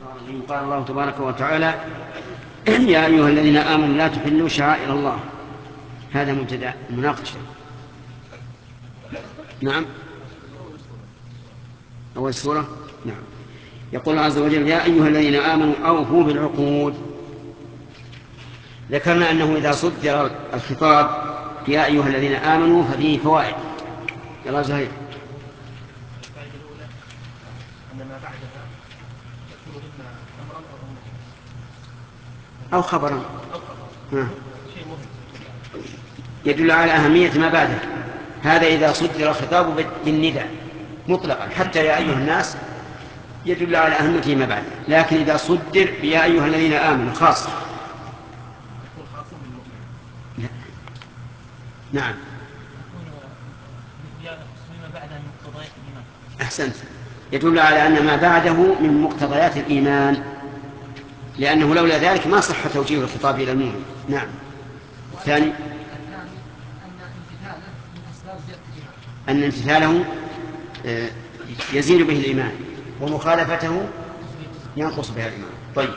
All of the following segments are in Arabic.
قال الله تبارك وتعالى: يا أيها الذين آمنوا لا تحلوا شعائر الله. هذا مبتدأ المناقشة. نعم، أول سورة. نعم. يقول عز وجل: يا أيها الذين آمنوا أوفوا بالعقود. ذكرنا أنه إذا صدر الخطاب يا أيها الذين آمنوا ففيه فوائد. يلا زهير. الفائدة الأولى أن ما بعدها يكون إما أمرا أو خبرا شيء مهم يدل على أهمية ما بعده. هذا إذا صدر الخطاب بالنداء مطلقا حتى يا أيها الناس يدل على أهمية ما بعده، لكن إذا صدر بيا أيها الذين آمنوا خاصة. يكون خاص بالمؤمن. نعم. ما بعدها من مقتضيات الإيمان. أحسنت. يدل على أن ما بعده من مقتضيات الإيمان، لأنه لولا ذلك ما صح توجيه الخطاب إلى المؤمن. نعم. الثاني أن امتثاله يزيد به الإيمان، ومخالفته ينقص بها الإيمان. طيب.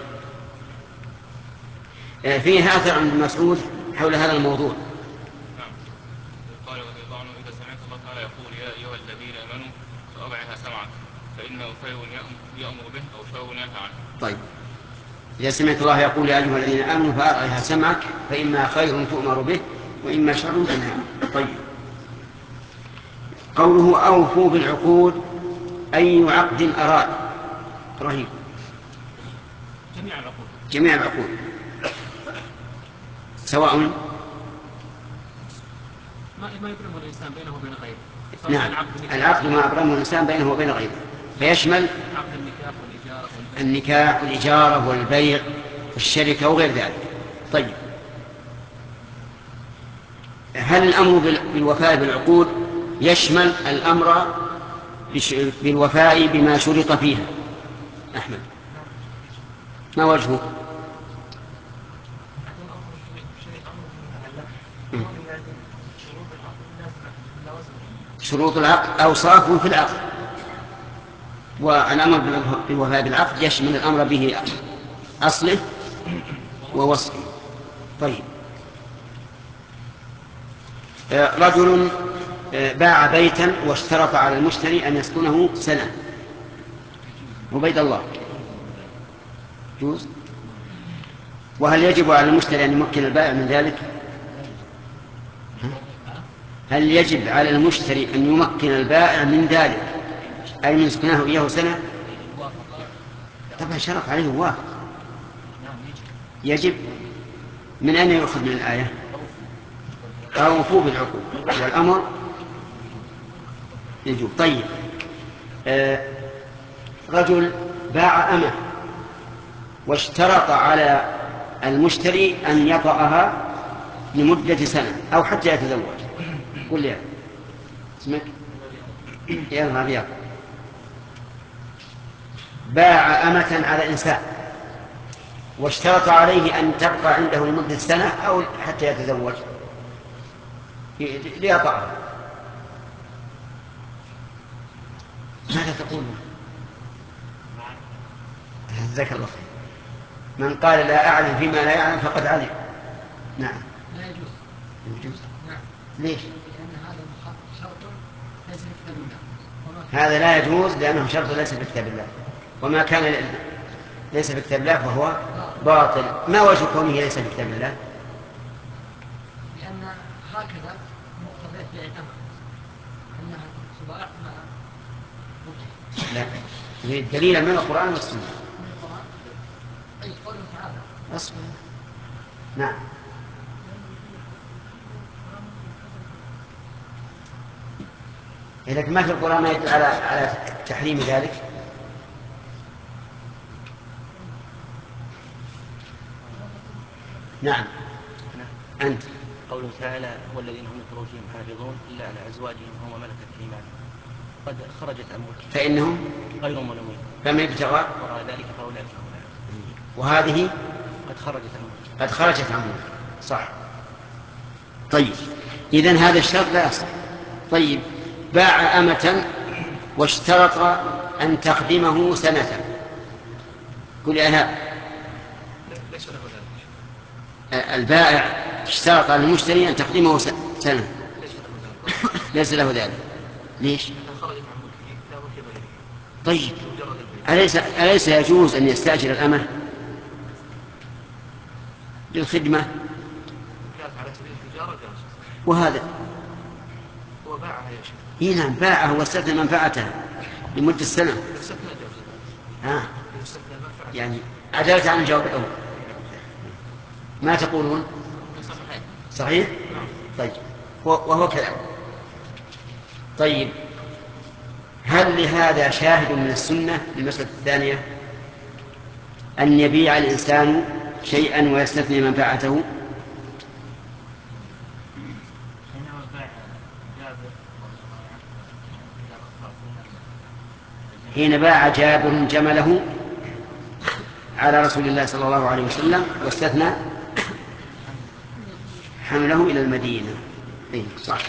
فيه أثر عن ابن مسعود حول هذا الموضوع. نعم. قال رضي الله عنه: إذا سمعت الله تعالى يقول يا أيها الذين آمنوا فأرعها سمعك فإنه خير يأمر به أو شر ينهى عنه. طيب. إذا سمعت الله يقول يا أيها الذين آمنوا فأرعها سمعك فإما خير تؤمر به وإما شر تنهى عنه. طيب. قوله أوفوا بالعقود أي عقد أراد. رهيب. جميع العقود سواء ما يبرمه الإنسان بينه وبين غيره. نعم، العقد ما أبرمه الإنسان بينه وبين غيره، فيشمل النكاح والإجارة والبيع والشركة وغير ذلك. طيب. هل الأمر بالوفاء بالعقود يشمل الأمر بالوفاء بما شرط فيها؟ أحمد، ما وجهه؟ شروط العقد أوصاف في العقد، والأمر بالوفاء بالعقد يشمل الأمر به أصله ووصفه. طيب. رجل باع بيتا واشترط على المشتري أن يسكنه سنة. وبيت الله يجوز؟ وهل يجب على المشتري أن يمكن البائع من ذلك؟ هل يجب على المشتري أن يمكن البائع من ذلك، أي من سكنه إياه سنة؟ طبعا شرط عليه وافق. يجب. من أين يؤخذ من الآية؟ أوفوا بالعقود والأمر يجب. طيب. رجل باع أمه واشترط على المشتري أن يطأها لمدة سنة أو حتى يتزوج. قل لي اسمك. يا رياض. باع أمة على إنسان واشترط عليه أن تبقى عنده لمدة سنة أو حتى يتزوج ليطأها. ماذا تقول؟ جزاك الله خير. من قال لا أعلم فيما لا يعلم فقد علم. نعم. لا يجوز. يجوز. نعم. ليش؟ لأن هذا شرط ليس في كتاب الله. هذا لا يجوز لأنه شرط ليس في كتاب الله، وما كان ليس في كتاب الله فهو باطل. ما وجه كونه ليس في كتاب الله؟ لأن هكذا مقتضيات بيع الأمة أنها صباح مع لا، يريد دليلا من القرآن والسنة. أي قوله تعالى. أصبر. نعم. لكن ما في القرآن ما يدل على تحريم ذلك. نعم. أنت. قوله تعالى: والذين هم لفروجهم حافظون إلا على أزواجهم أو ملكت أيمانهم قد خرجت عن ملكهم فإنهم غير ملومين فمن ابتغى وراء ذلك فأولئك هم العادون. وهذه قد خرجت عن ملكهم. صح. طيب. إذن هذا الشرط لا يصح. طيب. باع أمة واشترط أن تخدمه سنة قل يا إيهاب. ليس له ذلك. البائع اشترط على المشتري أن تقديمه سنة. ليس له ذلك. ليش؟ طيب أليس يجوز أن يستأجر الأمة للخدمة؟ وهذا هو باعها يا شيخ. إيه نعم باعه واستثنى منفعتها لمدة سنة. يعني عدلت عن الجواب الأول. ما تقولون؟ صحيح؟ طيب وهو كلام. طيب هل لهذا شاهد من السنة للمسألة الثانية أن يبيع الإنسان شيئا ويستثني منفعته؟ حين باع جابر جمله على رسول الله صلى الله عليه وسلم واستثنى حمله إلى المدينة. صح.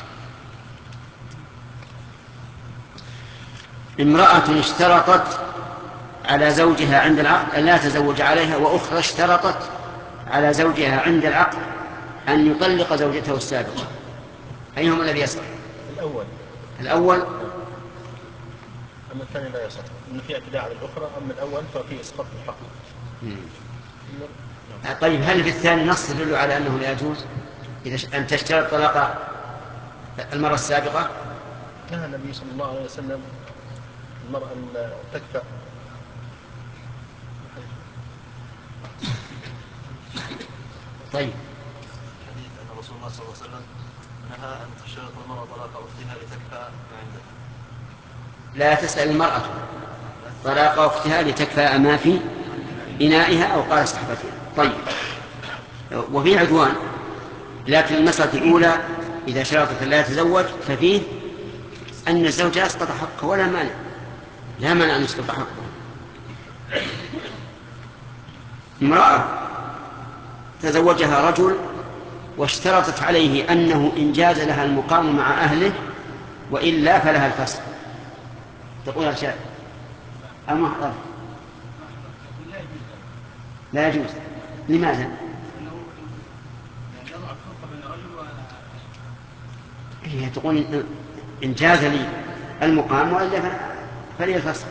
امرأة اشترطت على زوجها عند العقد أن لا تزوج عليها، وأخرى اشترطت على زوجها عند العقد أن يطلق زوجته السابقة، أيهما الذي يصح؟ الأول. أما الثاني لا يصح، إن في اعتداء على الأخرى. أما الأول ففي إسقاط الحق. طيب هل في الثاني نص يدل على أنه لا يجوز أن تشترط طلاق المرة السابقة؟ نهى النبي صلى الله عليه وسلم المرأة أن تكفأ. طيب حديث أن رسول الله صلى الله عليه وسلم نهى أن تشترط المرأة طلاق أختها لتكفأ ما عندها. لا تسأل المرأة طلاق أختها لتكفأ ما في إنائها أو قال صحبتها. طيب وفي عدوان، لكن المسألة الأولى إذا شرطت لا يتزوج ففيه أن الزوج يسقط حقه ولا مانع، لا مانع أن يسقط حقه. امرأة تزوجها رجل واشترطت عليه أنه إن جاز لها المقام مع أهله وإلا فلها الفسخ، تقول يا شاب المحضر لا يجوز. لماذا؟ هي تقول إن جاز لي المقام وإلا فلي الفسخ،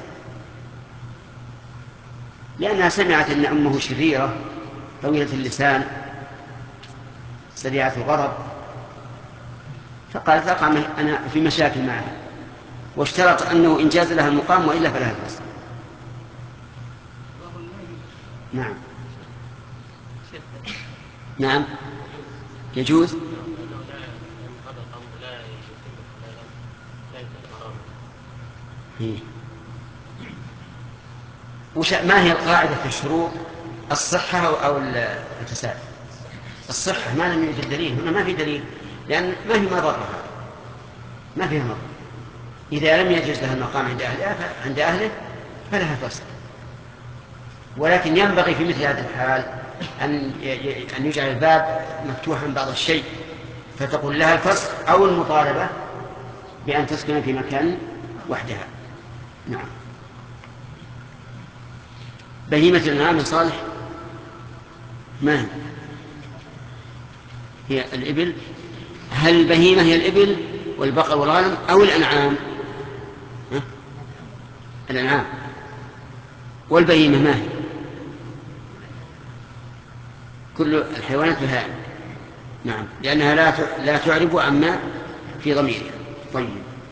لأنها سمعت أن أمه شريرة طويلة اللسان سريعة الغضب، فقالت أقع أنا في مشاكل معها، واشترط أنه إن جاز لها المقام وإلا فلها الفسخ. نعم نعم يجوز. ما هي القاعدة في الشروط؟ الصحة أو الفساد؟ الصحة ما لم يوجد دليل، هنا ما في دليل، لأن ما في مضرها، ما فيها مضر. إذا لم يجوز لها المقام عند أهله فلها فسخ، ولكن ينبغي في مثل هذه الحال أن يجعل الباب مفتوحا بعض الشيء، فتقول لها الفسخ أو المطالبة بأن تسكن في مكان وحدها. نعم. بهيمة الأنعام صالح ما هي الإبل؟ هل البهيمة هي الإبل والبقر والغنم أو الأنعام؟ الأنعام. والبهيمة ما هي؟ كل الحيوانات بهائم. نعم، لأنها لا تعرب عما في ضميرها. طيب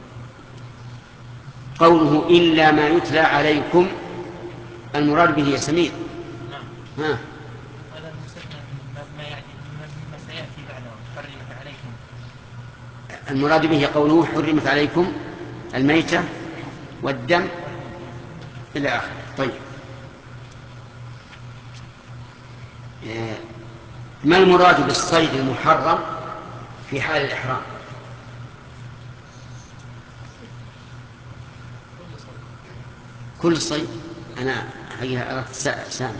قوله إلا ما يتلى عليكم المراد به يا سمير. نعم. هذا المستثنى ما يعني مما سيأتي بعده حرمت عليكم. المراد به قوله حرمت عليكم الميتة والدم إلى آخره. طيب ما المراد بالصيد المحرم في حال الإحرام؟ كل صيد. أنا حقيقة أردت سامع.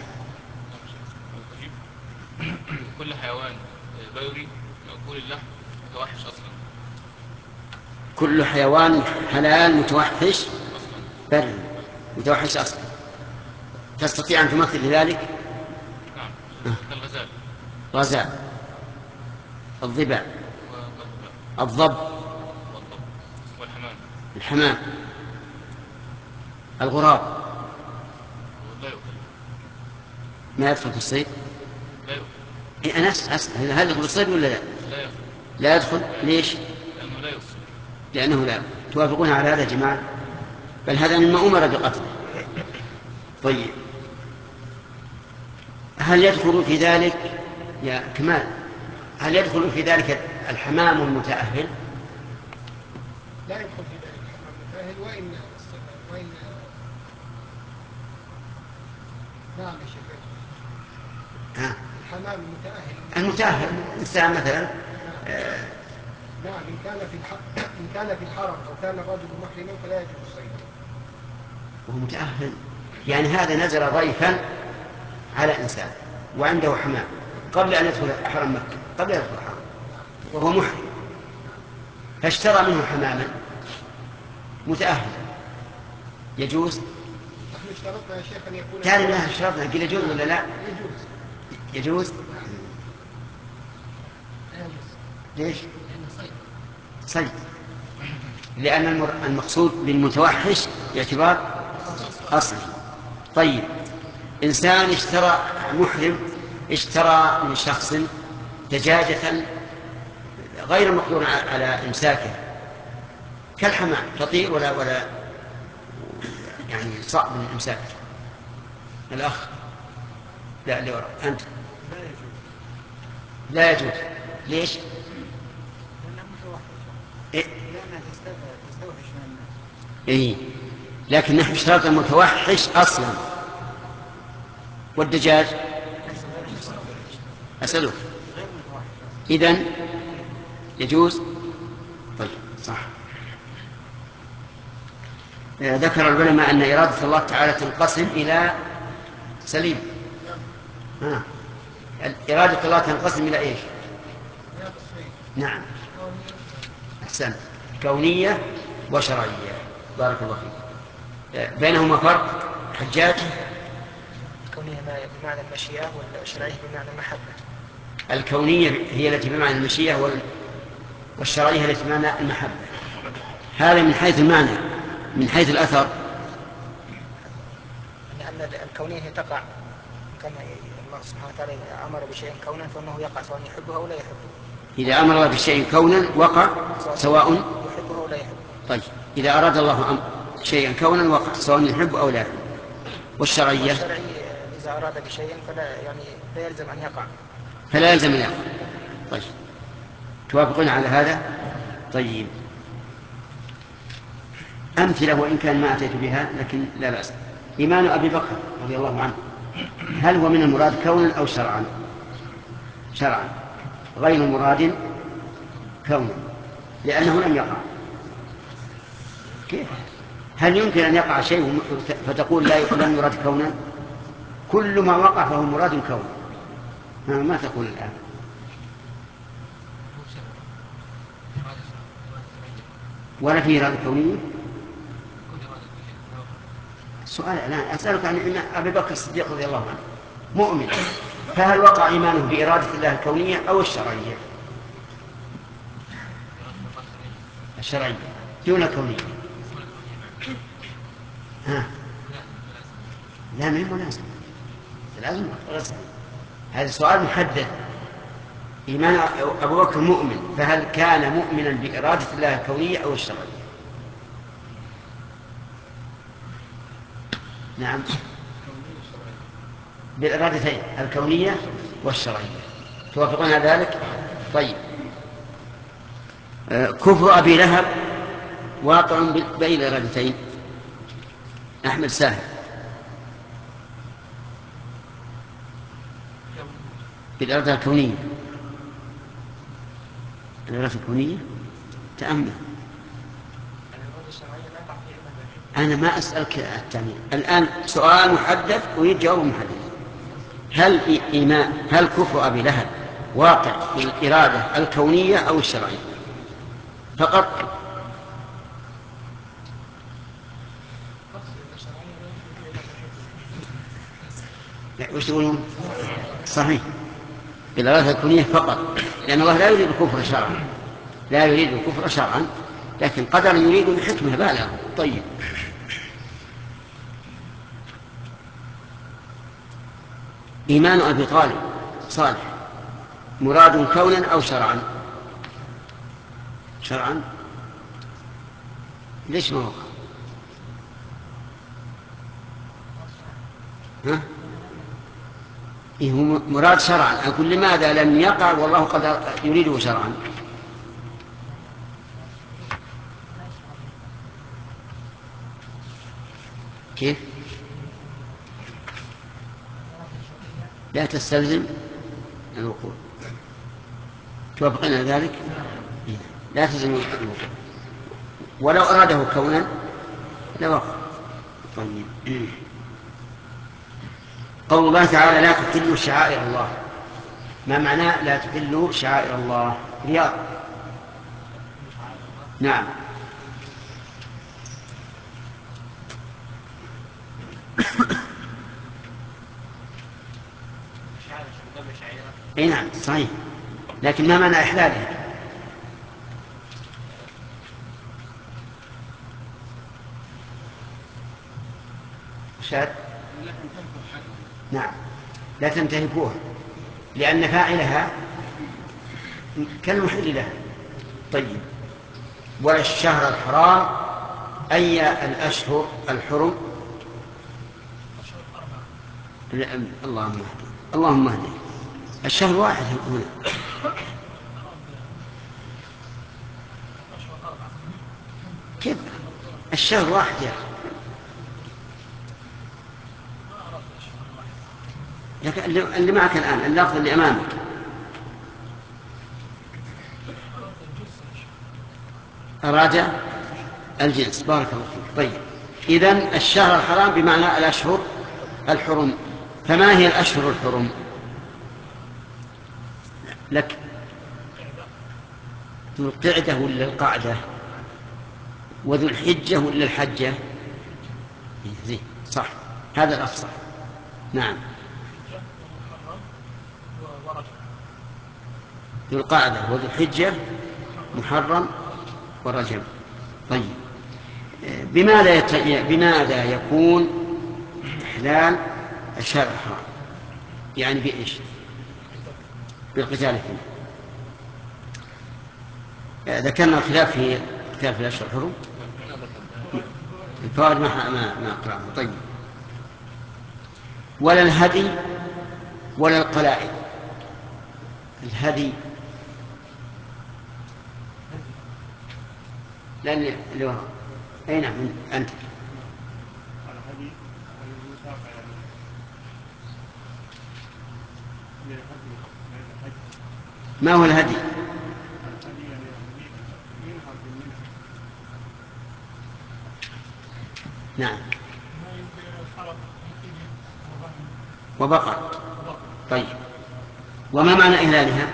كل حيوان بري مأكول اللحم متوحش أصلا. كل حيوان حلال متوحش بري متوحش أصلا. تستطيع أن تمثل لذلك؟ نعم، كالغزال غزال، الضبع، الضب، والضب والحمام. الحمام، الغراب. لا يؤكل. ما يدخل في الصيد؟ لا يؤكل. إيه أنا أسأل هل يدخل في الصيد ولا لا؟ لا يؤكل. لا يدخل. ليش؟ لأنه لا يؤكل. لأنه لا. توافقون على هذا يا جماعة؟ بل هذا مما أمر بقتله. طيب، هل يدخل في ذلك يا كمال، هل يدخل في ذلك الحمام المتأهل؟ لا يدخل في ذلك الحمام المتأهل وإن نعم يا شيخ. الحمام المتأهل إنسان مثلا نعم، إن كان في الحرم أو كان الرجل محرما فلا يجوز صيده. وهو متأهل، يعني هذا نزل ضيفا على إنسان وعنده حمام قبل أن يدخل حرم مكة، قبل أن يدخل الحرم وهو محرم، فاشترى منه حماما متأهل، يجوز؟ نحن اشترطنا يا شيخ أن يكون كان الله اشترطنا، قل يجوز ولا لا؟ يجوز. ليش؟ صيد. لأن المقصود بالمتوحش باعتبار أصلي. طيب، إنسان اشترى، محرم اشترى من شخص دجاجة غير مقدور على إمساكه كالحمام، تطير ولا يعني صعب من الإمساك. الأخ لا اللي وراء أنت. لا يجوز. ليش؟ لأنها تستوحش من الناس. إيه، لكن نحن اشترطنا المتوحش أصلا. والدجاج أسألك إذن يجوز؟ طيب صح. ذكر العلماء أن إرادة الله تعالى تنقسم إلى سليم. إرادة الله تنقسم إلى إيش؟ نعم أحسن، كونية وشرعية. بارك الله فيك. بينهما فرق حجاج؟ كونية بمعنى المشيئة والشرعية بمعنى المحبة. الكونية هي التي بمعنى المشيئة والشرعية التي بمعنى المحبة. هذا من حيث المعنى. من حيث الأثر أن الكونية تقع كما الله سبحانه وتعالى أمر بشيء كونا فإنه يقع سواء يحبه أو لا يحبه. إذا أمر الله بشيء كونا وقع سواء يحبه أو لا يحبه. طيب، إذا أراد الله شيئا كونا وقع سواء يحب أو لا يحب. والشرعية إذا أراد بشيء فلا يلزم أن يقع. فلا يلزم أن يقع. طيب، توافقون على هذا؟ طيب، أمثلة وإن كان ما أتيت بها لكن لا بأس. إيمان أبي بكر رضي الله عنه هل هو من المراد كونا أو شرعا؟ شرعا، غير مراد كونا لأنه لم يقع. كيف؟ هل يمكن أن يقع شيء فتقول لم يراد كونا؟ كل ما وقع فهو مراد كونا. ما تقول الآن؟ ولا في إرادة كونية؟ سؤال الآن أسألك عن أبي بكر الصديق رضي الله عنه مؤمن، فهل وقع إيمانه بإرادة الله الكونية أو الشرعية؟ الشرعية دون الكونية. لا ما هي مناسبة، لازم هذا سؤال محدد. إيمان أبو بكر مؤمن، فهل كان مؤمنا بإرادة الله الكونية أو الشرعية؟ نعم، بالإرادتين الكونية والشرعية. توافقون على ذلك؟ طيب، كفر أبي لهب واقع بأي الإرادتين؟ أحمد ساهر. بالإرادة الكونية. الإرادة الكونية تأمل. أنا ما أسألك التعميم الآن، سؤال محدد ويجاوب محدد. هل كفر أبي لهب واقع بالإرادة الكونية أو الشرعية فقط؟ لا وش تقولون؟ صحيح، بالغلطة الكونية فقط، لأن الله لا يريد الكفر شرعا، لا يريد الكفر شرعا، لكن قدرا يريد بحكمة بالغة. طيب، إيمان أبي طالب صالح مراد كونا أو شرعا؟ شرعا. ليش ما وقع؟ ها؟ إيه هو مراد شرعا. أقول لماذا لم يقع والله قد يريده شرعا؟ كيف؟ لا تستلزم الوقوع. توافقين على ذلك؟ لا تلزم الوقوع، ولو أراده كونا لوقع. طيب، قول الله تعالى لا تحلوا شعائر الله، ما معناه لا تحلوا شعائر الله؟ رياض. نعم. اي نعم صحيح، لكن ما معنى إحلالها؟ شاد. نعم، لا تنتهكوها، لأن فاعلها كالمحل لها. طيب، والشهر الحرام أي الأشهر الحرم؟ اللهم اهدي. الشهر واحد هنا. كيف الشهر واحد يا أخي؟ اللي معك الآن اللفظ اللي أمامك أراد الجنس. بارك الله فيك. طيب، إذن الشهر الحرام بمعنى الأشهر الحرم. فما هي الأشهر الحرم لك؟ ذو القعدة ولا القعدة؟ وذو الحجة ولا الحجة؟ زين صح، هذا الأفصح. نعم، ذو القعدة وذو الحجة محرم ورجب. طيب، بماذا يكون إحلال الشهر الحرام؟ يعني بإيش؟ بالقتال فيه. ذكرنا الخلاف في قتال في الأشهر الحرم. الفوائد ما أقرأها. طيب، ولا الهدي ولا القلائد. الهدي لأن اللي وراء. أي نعم أنت. ما هو الهدي؟ نعم، وبقر. طيب، وما معنى إهلالها؟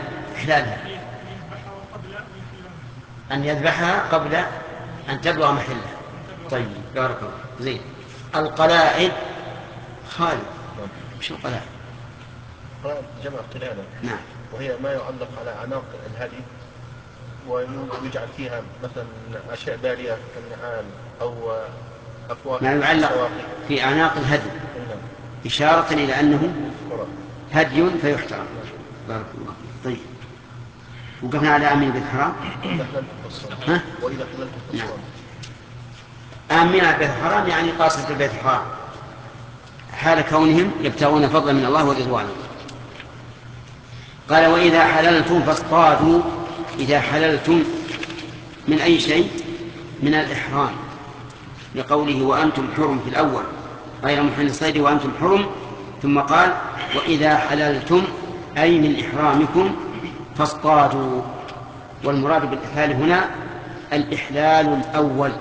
أن يذبحها قبل أن تبلغ محلها. طيب، بارك الله. زين. القلائد خالد، وش القلائد؟ جمع قلادة. نعم. وهي ما يعلق على أعناق الهدي ويجعل فيها مثلا أشياء بالية كالنعال أو أفواه. ما يعلق في أعناق الهدي إشارة إلى أنه هدي فيحترم. بارك الله. طيب، وقفنا على آمين بالحرام. وإذا حللت نعم. آمين بالحرام يعني قاصد البيت الحرام حال كونهم يبتغون فضلا من الله ورضوانه. قال وإذا حللتم فاصطادوا. إذا حللتم من أي شيء؟ من الإحرام، لقوله وأنتم حرم في الأول غير محل الصيد وأنتم حرم، ثم قال وإذا حللتم أي من إحرامكم فاصطادوا. والمراد بالإحلال هنا الإحلال الأول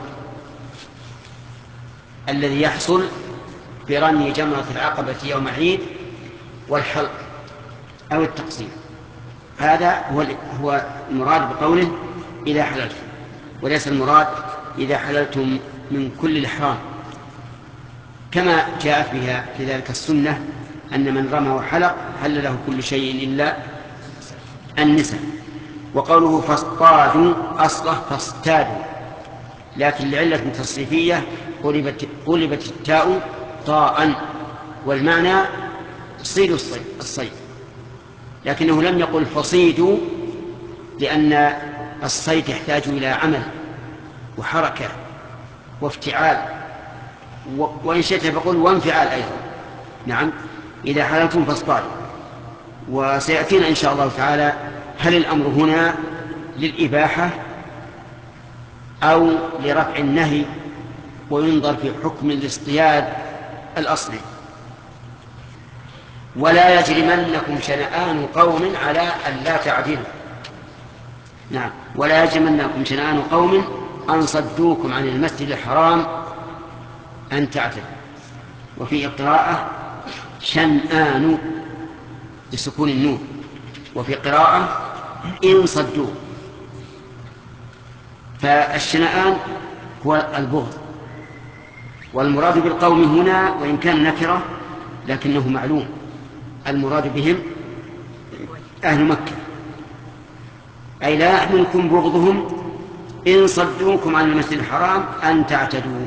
الذي يحصل برمي جمرة العقبة يوم العيد والحلق أو التقصير. هذا هو المراد بقوله إذا حللتم، وليس المراد إذا حللتم من كل الإحرام كما جاءت بها في ذلك السنة أن من رمى وحلق حل له كل شيء إلا النساء. وقوله فاصطادوا أصله فاصطادوا، لكن لعلة تصريفية قلبت التاء طاء، والمعنى صيد الصيد، لكنه لم يقل فصيدوا، لأن الصيد يحتاج إلى عمل وحركة وافتعال، وإن شئت فقل وانفعال أيضا. نعم، إذا حللتم فاصطادوا. وسيأتينا إن شاء الله تعالى هل الأمر هنا للإباحة أو لرفع النهي، وينظر في حكم الاصطياد الأصلي. ولا يجرمنكم شنآن قوم على أن لا تعدلوا. نعم، ولا يجرمنكم شنآن قوم أن صدوكم عن المسجد الحرام أن تعتدوا. وفي قراءة شنآن بسكون النون، وفي قراءة إن صدوا. فالشنآن هو البغض، والمراد بالقوم هنا وإن كان نكرة لكنه معلوم، المراد بهم أهل مكة، أي لا يحملكم بغضهم إن صدوكم عن المسجد الحرام أن تعتدوا.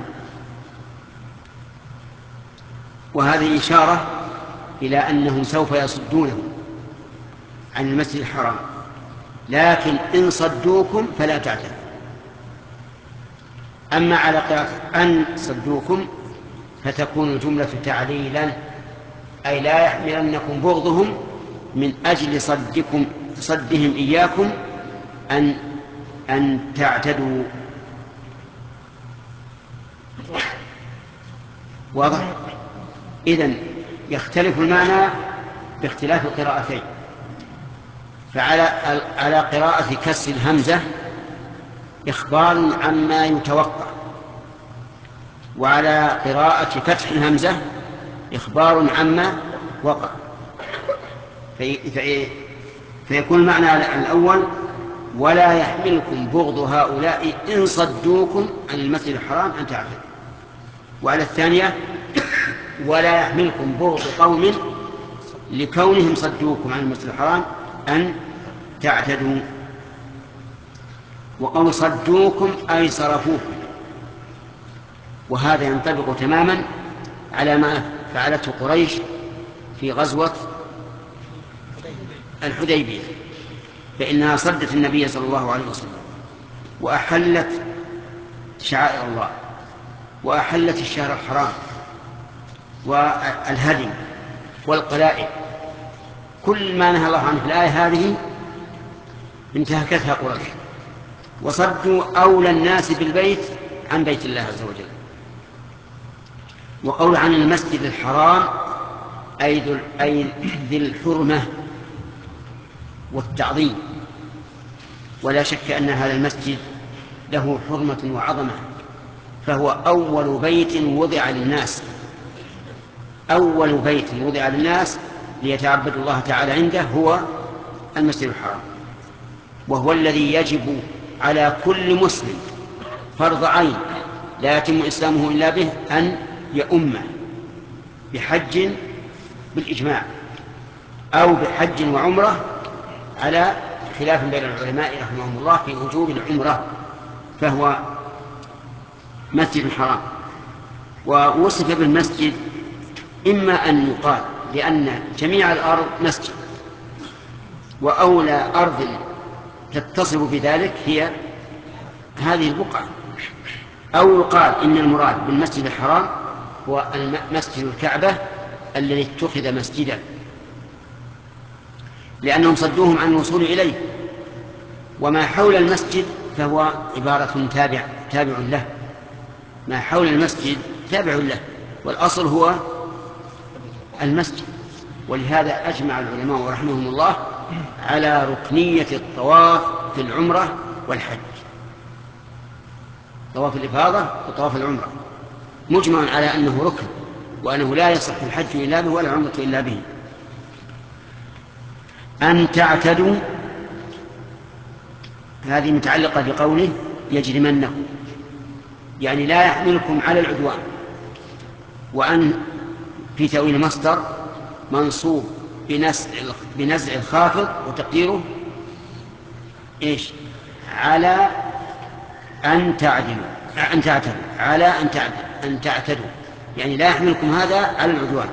وهذه إشارة إلى أنهم سوف يصدونه عن المسجد الحرام، لكن إن صدوكم فلا تعتدوا. أما على قراءة أن صدوكم فتكون الجملة تعليلا، أي لا يحملنكم بغضهم من أجل صدهم إياكم أن تعتدوا. واضح؟ إذن يختلف المعنى باختلاف القراءتين. فعلى قراءة كسر الهمزة إخبار عما يتوقع، وعلى قراءة فتح الهمزة إخبار عما وقع. فيكون المعنى الأول ولا يحملكم بغض هؤلاء إن صدوكم عن المسجد الحرام أن تعتدوا، وعلى الثانية ولا يحملكم بغض قوم لكونهم صدوكم عن المسجد الحرام أن تعتدوا. وقول صدوكم أي صرفوكم، وهذا ينطبق تماما على ما فعلته قريش في غزوة الحديبية، فإنها صدت النبي صلى الله عليه وسلم وأحلت شعائر الله وأحلت الشهر الحرام والهدي والقلائد، كل ما نهى الله عنه في الآية هذه انتهكتها قريش، وصدوا أولى الناس بالبيت عن بيت الله عز وجل. وقول عن المسجد الحرام أي ذي الحرمة والتعظيم، ولا شك أن هذا المسجد له حرمة وعظمة، فهو أول بيت وضع للناس، أول بيت وضع للناس ليتعبدوا الله تعالى عنده هو المسجد الحرام، وهو الذي يجب على كل مسلم فرض عين لا يتم إسلامه إلا به أن يؤمه بحج بالإجماع أو بحج وعمرة، على خلاف بين العلماء رحمهم الله في وجوب العمرة، فهو مسجد حرام. ووصف بالمسجد إما أن يقال لأن جميع الأرض مسجد، وأولى أرض تتصف بذلك هي هذه البقعة، أو يقال إن المراد بالمسجد الحرام هو مسجد الكعبة الذي اتخذ مسجدا، لأنهم صدوهم عن الوصول إليه، وما حول المسجد فهو عبارة تابع له، ما حول المسجد تابع له، والأصل هو المسجد. ولهذا أجمع العلماء رحمهم الله على ركنية الطواف في العمرة والحج، طواف الإفاضة وطواف العمرة مجمع على أنه ركن، وأنه لا يصح الحج إلا به ولا العمرة إلا به. أن تعتدوا هذه متعلقة بقوله يجرمنكم، يعني لا يحملكم على العدوان، وأن في تأويل مصدر منصوب بنزع الخافض وتقديره إيش؟ على أن تعدلوا، على أن تعتدوا، يعني لا يحملكم هذا على العدوان.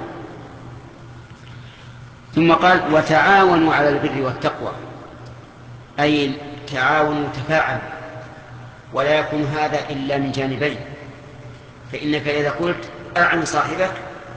ثم قال وتعاونوا على البر والتقوى، أي تعاونوا تفاعلوا، ولا يكون هذا إلا من جانبين. فإنك إذا قلت أعن صاحبك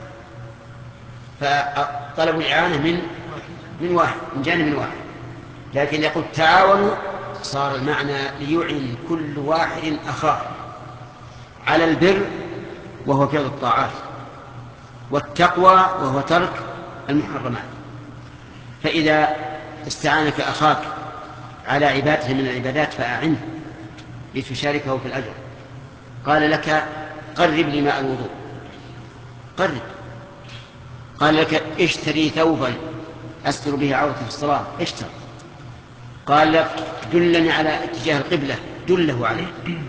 فطلب الإعانة من جانب واحد، لكن يقول تعاونوا صار المعنى ليعن كل واحد أخاه على البر وهو فعل الطاعات، والتقوى وهو ترك المحرمات. فإذا استعانك أخاك على عبادة من العبادات فأعنه لتشاركه في الأجر. قال لك قرب لي ماء الوضوء، قرب. قال لك اشتري ثوبا أستر به عورتي في الصلاة، اشتر. قال لك دلني على اتجاه القبلة، دله عليه.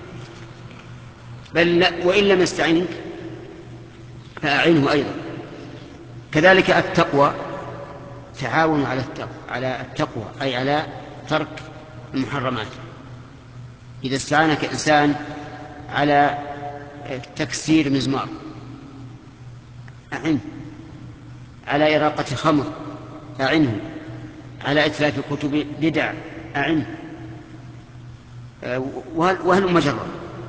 بل وإن لم يستعنك فأعنه أيضا. كذلك التقوى، تعاون على التقوى أي على ترك المحرمات. إذا استعانك إنسان على تكسير مزمار أعنه، على إراقة خمر أعنه، على إتلاف كتب بدع أعنه، وهل مجرد.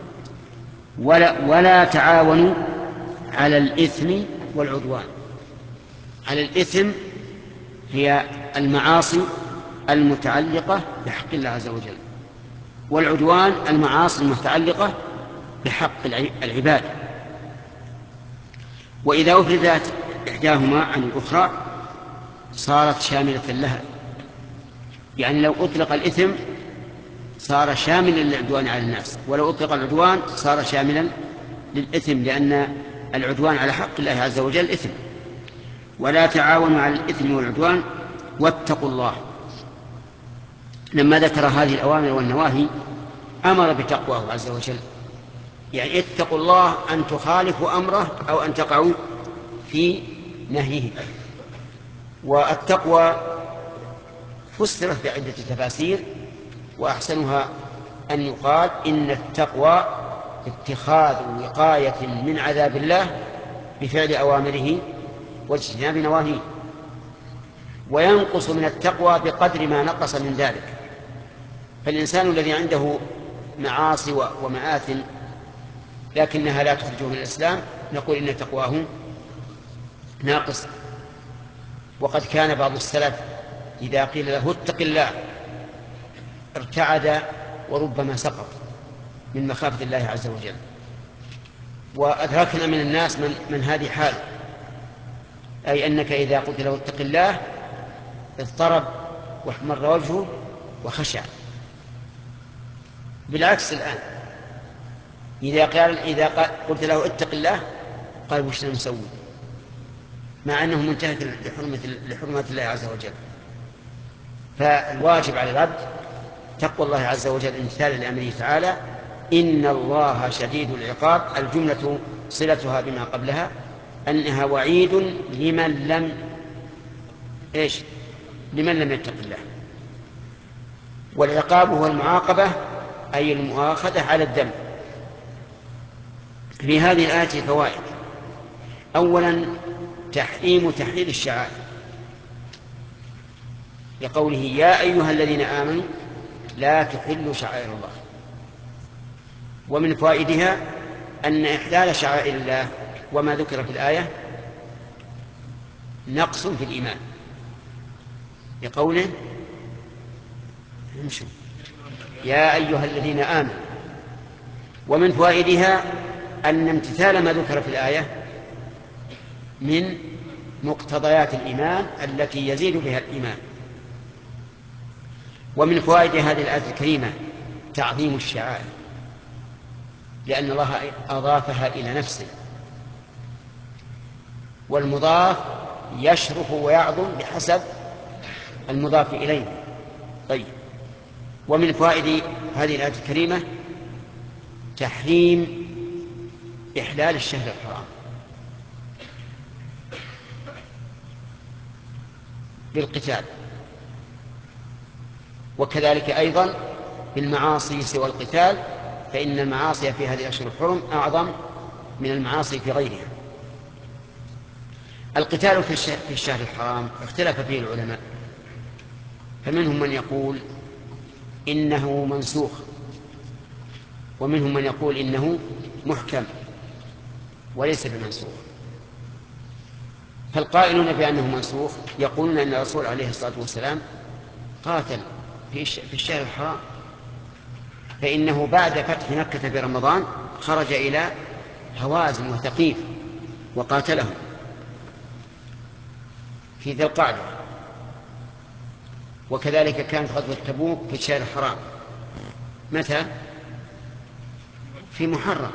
ولا تعاونوا على الإثم والعدوان. على الإثم هي المعاصي المتعلقة بحق الله عز وجل، والعدوان المعاصي المتعلقة بحق العباد. وإذا أفردت إحداهما عن الأخرى صارت شاملة لها، يعني لو أطلق الإثم صار شاملا للعدوان على الناس، ولو أطلق العدوان صار شاملا للإثم، لأن العدوان على حق الله عز وجل إثم. ولا تعاونوا على الإثم والعدوان واتقوا الله. لما ذكر هذه الأوامر والنواهي أمر بتقواه عز وجل، يعني اتقوا الله أن تخالفوا أمره أو أن تقعوا في نهيه. والتقوى فسرت بعدة تفاسير، وأحسنها أن يقال إن التقوى اتخاذ وقاية من عذاب الله بفعل أوامره واجتناب نواهيه، وينقص من التقوى بقدر ما نقص من ذلك. فالإنسان الذي عنده معاصي ومآثم لكنها لا تخرجه من الإسلام نقول إن تقواه ناقص. وقد كان بعض السلف إذا قيل له اتق الله ارتعد وربما سقط من مخافة الله عز وجل. وأدركنا من الناس من هذه حال، أي أنك إذا قلت له اتق الله اضطرب واحمر وجهه وخشع. بالعكس الآن إذا قلت له اتق الله قال وش نسوي، مع أنه منتهك لحرمة الله عز وجل. فالواجب على العبد تقوى الله عز وجل امتثالا لأمره تعالى. إن الله شديد العقاب، الجملة صلتها بما قبلها أنها وعيد لمن لم يتق الله. والعقاب هو المعاقبة أي المؤاخذة على الذنب. في هذه الآية فوائد. أولا تحريم تحليل الشعائر لقوله يا أيها الذين آمنوا لا تحلوا شعائر الله. ومن فوائدها أن إحلال شعائر الله وما ذكر في الآية نقص في الإيمان لقوله يا أيها الذين آمنوا. ومن فوائدها أن امتثال ما ذكر في الآية من مقتضيات الإيمان التي يزيد بها الإيمان. ومن فوائد هذه الآية الكريمة تعظيم الشعائر، لأن الله أضافها إلى نفسه، والمضاف يشرف ويعظم بحسب المضاف إليه. طيب، ومن فوائد هذه الآية الكريمة تحريم إحلال الشهر الحرام، بالقتال. وكذلك أيضا بالمعاصي سوى القتال، فإن المعاصي في هذه الأشهر الحرم أعظم من المعاصي في غيرها. القتال في الشهر الحرام اختلف فيه العلماء، فمنهم من يقول إنه منسوخ، ومنهم من يقول إنه محكم وليس بمنسوخ. فالقائلون بأنه منسوخ يقولون أن الرسول عليه الصلاة والسلام قاتل في الشهر الحرام، فإنه بعد فتح مكة في رمضان خرج إلى هوازن وثقيف وقاتلهم في ذي القعدة. وكذلك كانت غزوة تبوك في الشهر الحرام. متى؟ في محرم.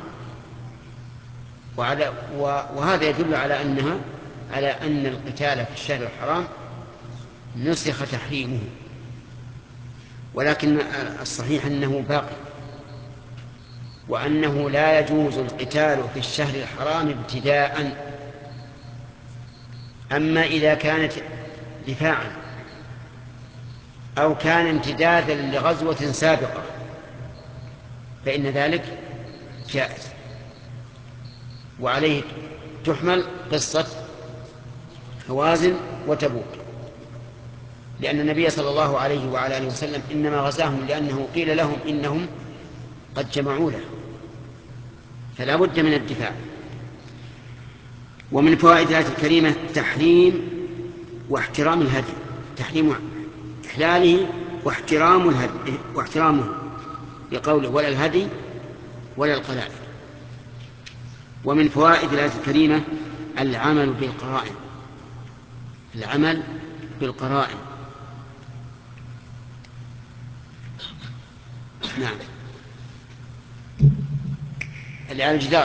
وهذا يدل على أن القتال في الشهر الحرام نسخ تحريمه، ولكن الصحيح أنه باقي، وأنه لا يجوز القتال في الشهر الحرام ابتداء. أما إذا كانت دفاعا أو كان امتدادا لغزوة سابقة فإن ذلك جائز، وعليه تحمل قصة هوازن وتبوك، لأن النبي صلى الله عليه وعلى آله وسلم إنما غزاهم لأنه قيل لهم إنهم قد جمعوا له، فلا بد من الدفاع. ومن فوائد الآية الكريمة تحريم واحترام الهدي، تحريم إحلاله واحترامه لقوله ولا الهدي ولا القلائد. ومن فوائد الآية الكريمة العمل بالقرائن، العمل بالقرائن. نعم، اللي على الجدار.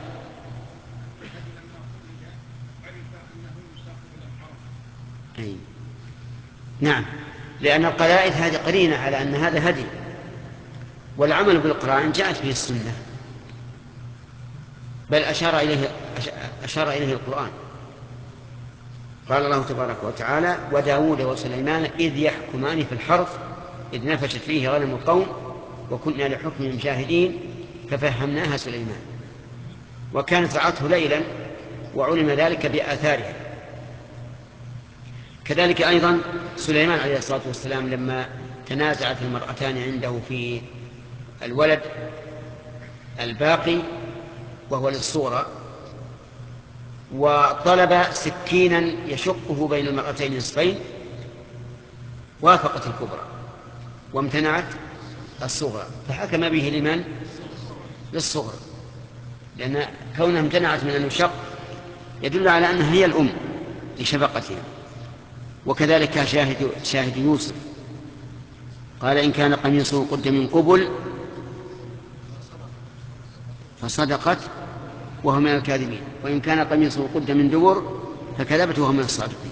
نعم، لأن القلائد هذه قرينة على أن هذا هدي، والعمل بالقرائن جاءت به السنة، بل أشار إليه القرآن. قال الله تبارك وتعالى وداود وسليمان إذ يحكمان في الحرث إذ نفشت فيه غنم القوم وكنا لحكمهم شاهدين ففهمناها سليمان. وكانت رعته ليلا وعلم ذلك بآثارها. كذلك أيضا سليمان عليه الصلاة والسلام لما تنازعت المرأتان عنده في الولد الباقي وهو للصورة، وطلب سكينا يشقه بين المرأتين نصفين، وافقت الكبرى وامتنعت الصغرى، فحكم به لمن؟ للصغرى، لأن كونها امتنعت من أن يشق يدل على أنها هي الأم لشفقتها. وكذلك شاهد يوسف قال إن كان قميصه قد من قبل فصدقت وهو من الكاذبين وإن كان قميصه قد من دبر فكذبت وهو من الصادقين.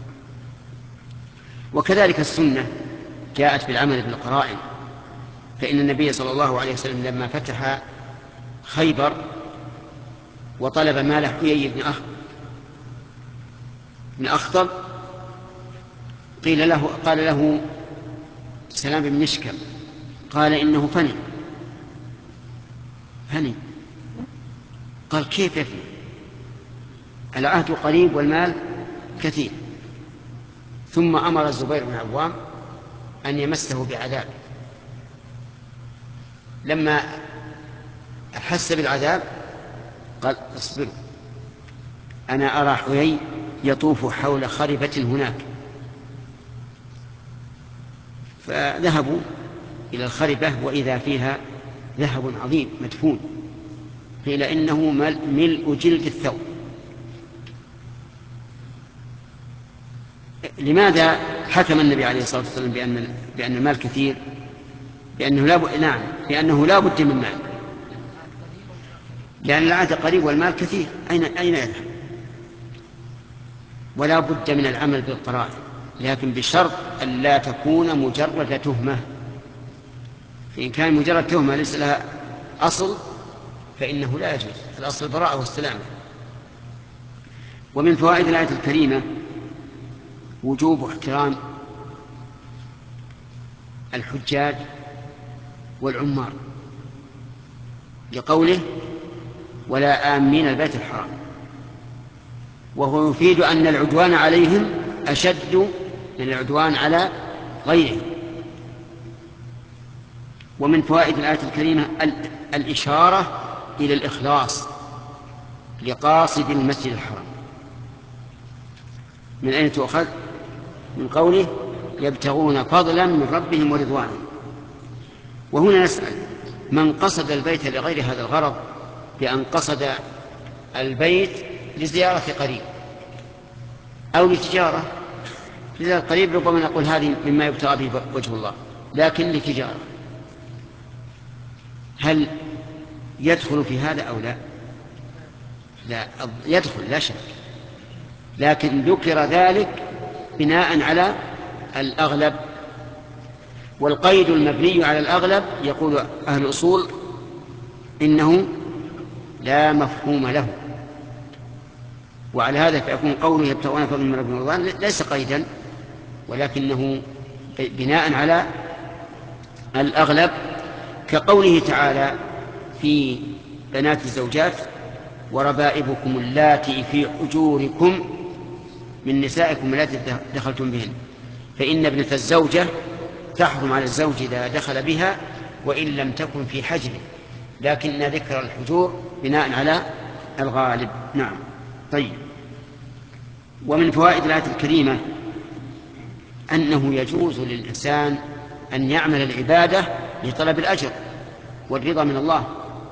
وكذلك السنة جاءت بالعمل بالقرائن، فإن النبي صلى الله عليه وسلم لما فتح خيبر وطلب مال حيي بن أخطب قال له سلام بن مشكم قال إنه فني. قال كيف يفني؟ العهد قريب والمال كثير. ثم أمر الزبير بن عوام أن يمسه بعذاب. لما أحس بالعذاب قال اصبروا أنا أرى حيي يطوف حول خربة هناك. فذهبوا إلى الخربة وإذا فيها ذهب عظيم مدفون، قيل إنه ملء جلد الثوب. لماذا حكم النبي عليه الصلاة والسلام بأن المال كثير؟ لأنه لا بد من مال، لأن العهد قريب والمال كثير، أين يذهب؟ ولا بد من العمل بالقرائن، لكن بشرط أن لا تكون مجرد تهمة. فإن كان مجرد تهمة ليس لها أصل فإنه لا يجوز، الأصل البراءة والسلامة. ومن فوائد الآية الكريمة وجوب احترام الحجاج والعمار لقوله ولا آمين البيت الحرام، وهو يفيد أن العدوان عليهم أشد من العدوان على غيرهم. ومن فوائد الآية الكريمة الإشارة إلى الإخلاص لقاصد المسجد الحرام. من أين تؤخذ؟ من قوله يبتغون فضلا من ربهم ورضوانا. وهنا نسأل من قصد البيت لغير هذا الغرض بأن قصد البيت لزيارة قريب أو لتجارة، لزيارة قريب ربما نقول هذه مما يبتغى به وجه الله، لكن لتجارة، هل يدخل في هذا أو لا؟ لا يدخل لا شك، لكن ذكر ذلك بناء على الأغلب، والقيد المبني على الأغلب يقول أهل الأصول إنه لا مفهوم له، وعلى هذا فيكون قوله يبتغون فضلا من ربهم ورضوانا ليس قيدا، ولكنه بناء على الأغلب، كقوله تعالى في بنات الزوجات وربائبكم اللاتي في حجوركم من نسائكم اللاتي دخلتم بهن، فإن ابنة الزوجة تحرم على الزوج إذا دخل بها وإن لم تكن في حجره، لكن ذكر الحجور بناء على الغالب. نعم. طيب. ومن فوائد الآية الكريمة أنه يجوز للإنسان أن يعمل العبادة لطلب الأجر والرضا من الله،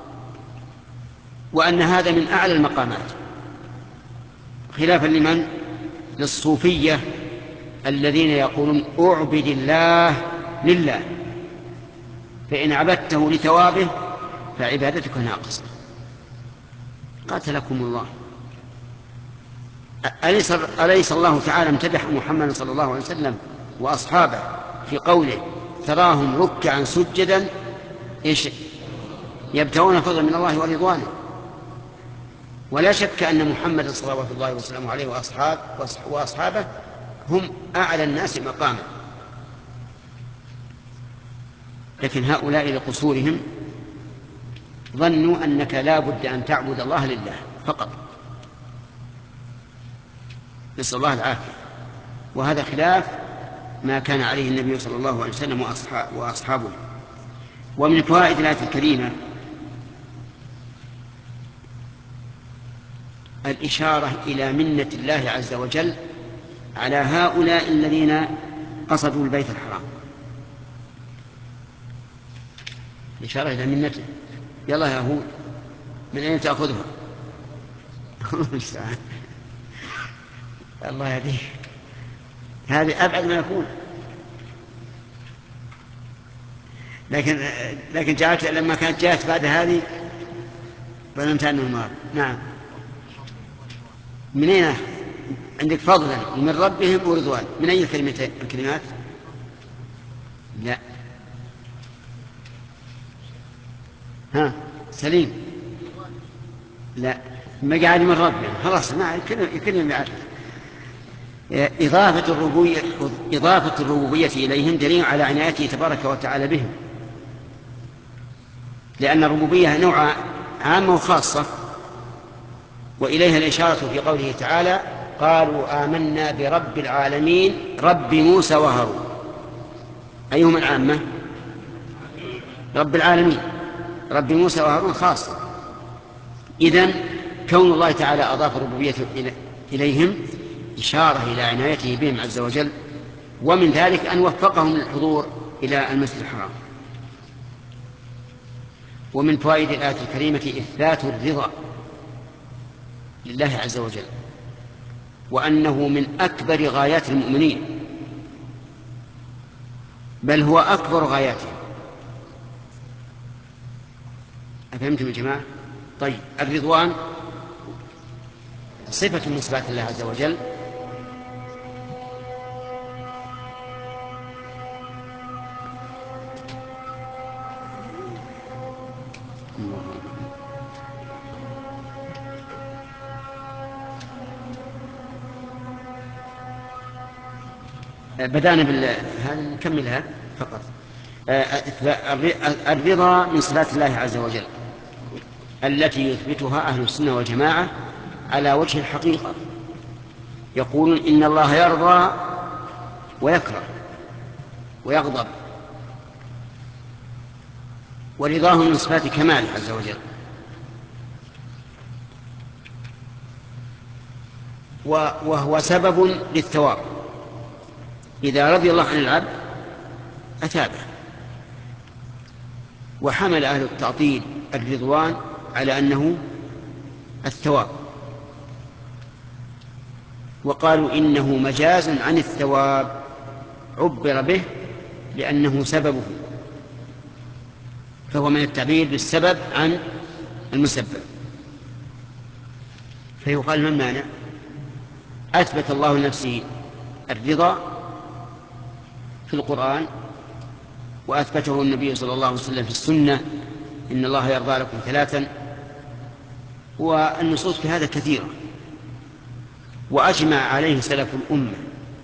وأن هذا من أعلى المقامات، خلافا لمن؟ للصوفية الذين يقولون أعبد الله لله، فإن عبدته لثوابه فعبادتك ناقصة. قاتلكم الله. أليس الله تعالى امتدح محمد صلى الله عليه وسلم وأصحابه في قوله تراهم ركعا سجدا يبتغون فضلا من الله ورضوانه؟ ولا شك أن محمد صلوات الله وسلامه عليه وأصحابه هم أعلى الناس مقاما، لكن هؤلاء لقصورهم ظنوا أنك لا بد أن تعبد الله لله فقط، نسأل الله العافية، وهذا خلاف ما كان عليه النبي صلى الله عليه وسلم وأصحابه. ومن فوائد الآية الكريمة الإشارة إلى منة الله عز وجل على هؤلاء الذين قصدوا البيت الحرام، الإشارة إلى منته. يلا يا هود، من أين تأخذها؟ الله يهديه، هذه أبعد ما يكون. لكن جاءت لما كانت جاءت بعد هذه ظننت أنه المرض. نعم. من أين عندك فضلا ومن ربهم ورضوان؟ من أي الكلمات؟ لا. ها سليم؟ لا، ما قاعد من ربهم خلاص، ما يكلم بعد. إضافة الربوبية إليهم دليل على عنايته تبارك وتعالى بهم، لأن الربوبية نوع عامة وخاصة، وإليها الإشارة في قوله تعالى قالوا آمنا برب العالمين رب موسى وهارون. أيهما العامة؟ رب العالمين. رب موسى وهارون خاصة. إذن كون الله تعالى أضاف الربوبية إليهم إشارة إلى عنايته بهم عز وجل، ومن ذلك أن وفقهم للحضور إلى المسجد الحرام. ومن فوائد الآية الكريمة إثبات الرضا لله عز وجل، وأنه من أكبر غايات المؤمنين، بل هو أكبر غاياتهم. أفهمتم يا جماعة؟ طيب، الرضوان صفة من صفات الله عز وجل، بدأنا هذا نكملها فقط. الرضا من صفات الله عز وجل التي يثبتها أهل السنة والجماعة على وجه الحقيقة. يقولون إن الله يرضى ويكره ويغضب، ورضاه من صفات كماله عز وجل. وهو سبب للثواب. إذا رضي الله عن العبد أثابه. وحمل أهل التعطيل الرضوان على أنه الثواب، وقالوا إنه مجاز عن الثواب عبر به لأنه سببه، فهو من التعبير بالسبب عن المسبب. فيقال ما المانع؟ أثبت الله لنفسه الرضا في القرآن، وأثبته النبي صلى الله عليه وسلم في السنة: إن الله يرضى لكم ثلاثا. والنصوص في هذا كثيرة، وأجمع عليه سلف الأمة،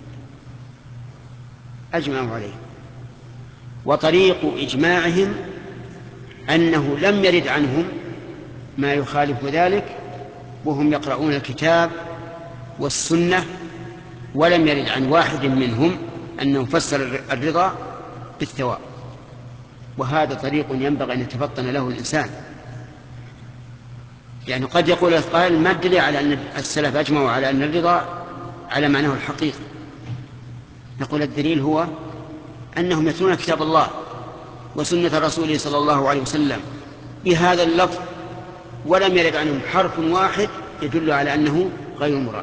أجمعوا عليه. وطريق إجماعهم أنه لم يرد عنهم ما يخالف ذلك وهم يقرؤون الكتاب والسنة، ولم يرد عن واحد منهم أنه فسر الرضا بالثواب. وهذا طريق ينبغي أن يتفطن له الإنسان. يعني قد يقول القائل: ما الدليل على أن السلف أجمعوا على أن الرضا على معناه الحقيقي؟ نقول: الدليل هو أنهم يتلون كتاب الله وسنة رسوله صلى الله عليه وسلم بهذا اللفظ، ولم يرد عنهم حرف واحد يدل على أنه غير مراد.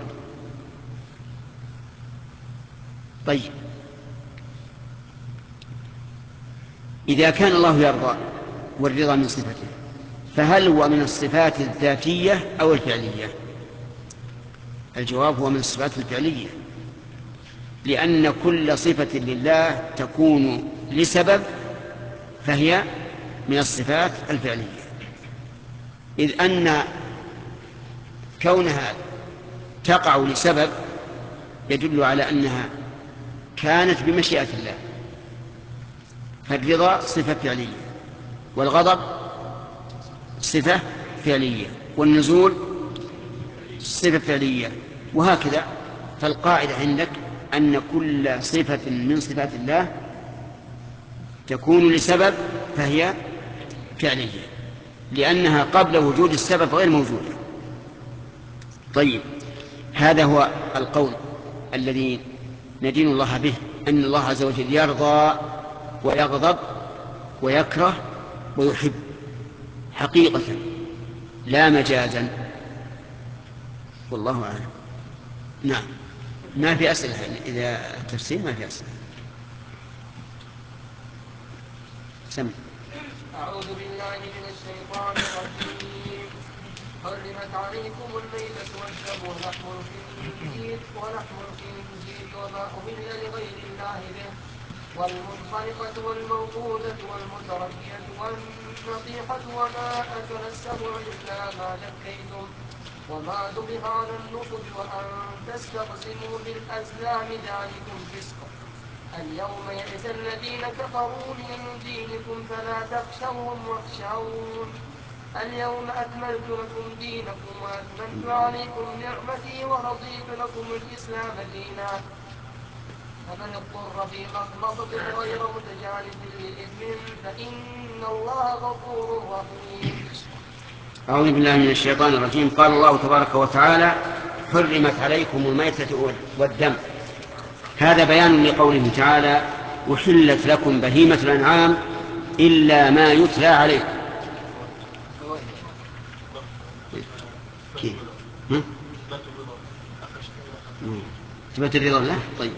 طيب، إذا كان الله يرضى والرضا من صفته، فهل هو من الصفات الذاتية أو الفعلية؟ الجواب: هو من الصفات الفعلية، لأن كل صفة لله تكون لسبب فهي من الصفات الفعلية، إذ أن كونها تقع لسبب يدل على أنها كانت بمشيئة الله. فالرضا صفة فعلية، والغضب صفة فعلية، والنزول صفة فعلية، وهكذا. فالقاعدة عندك أن كل صفة من صفات الله تكون لسبب فهي فعلية، لأنها قبل وجود السبب غير موجودة. طيب، هذا هو القول الذي ندين الله به، أن الله عز وجل يرضى ويغضب ويكره ويحب حقيقة لا مجازا، والله أعلم. نعم، ما في أسئلة. إذا تفسير ما في أسئلة. سمع. أعوذ بالله من الشيطان الرجيم. حرمت عليكم الميتة والدم ولحم الخنزير وما أهل لغير الله به، والمنخنقة والموقوذة والمتردية والنطيحة وما أكل السبع إلا ما ذكيتم وما ذبح على النصب وأن تستقسموا بالأزلام ذلكم فسق. اليوم يئس الذين كفروا من دينكم فلا تخشوهم واخشون. اليوم أكملت لكم دينكم وأتممت عليكم نعمتي ورضيت لكم الإسلام دينا. فمن اضطر في مخمصة غير متجانف لإثم فإن الله غفور رحيم. أعوذ بالله من الشيطان الرجيم. قال الله تبارك وتعالى: حرمت عليكم الميتة والدم. هذا بيان لقوله تعالى: أحلت لكم بهيمة الأنعام إلا ما يتلى عليكم. ثبت الرضا له. طيب،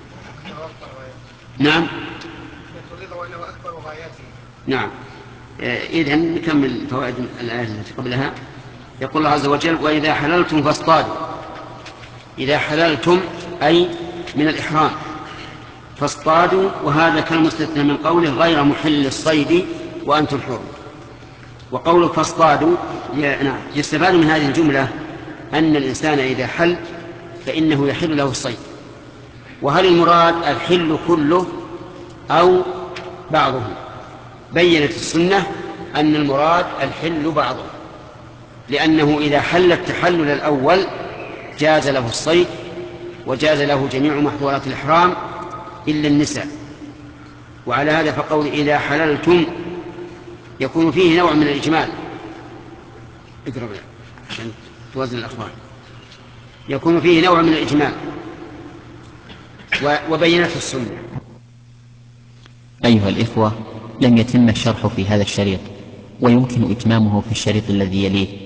نعم، نعم. إذن نكمل فوائد الآية التي قبلها. يقول الله عز وجل: وإذا حللتم فاصطادوا. إذا حللتم أي من الإحرام فاصطادوا، وهذا كالمستثنى من قوله: غير محل الصيد وأنتم حرم. وقوله فاصطادوا يستفاد من هذه الجملة أن الإنسان إذا حل فإنه يحل له الصيد، وهل المراد الحل كله أو بعضه؟ بينت السنة أن المراد الحل بعضه، لأنه إذا حل التحلل الأول جاز له الصيد وجاز له جميع محظورات الإحرام إلا النساء. وعلى هذا فقول إذا حللتم يكون فيه نوع من الإجمال. اقرب عشان توازن الأخبار. يكون فيه نوع من الإجمال وبينته السنة. أيها الإخوة، لم يتم الشرح في هذا الشريط، ويمكن إتمامه في الشريط الذي يليه،